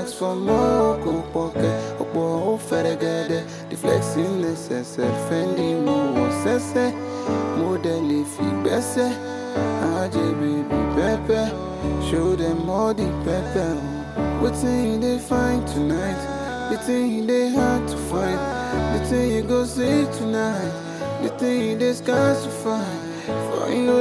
ask for more, go pocket, opo ferregede. The flexing necessary, Fendi mo sese, model if bese, AJ baby pepe, show them all the pepper. What thing they find tonight? The thing they hard to find. The thing you go see tonight. The thing they scarce to find. For you